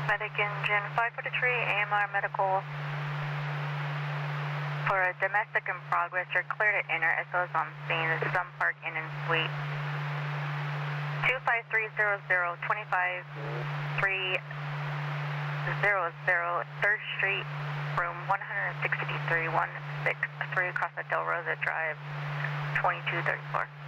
Medic engine 543, AMR medical. For a domestic in progress, you're clear to enter. SO's on scene. This is on Park Inn and Suite. 25300, 25300, 3rd Street, room 163, 163 across the Del Rosa Drive, 2234.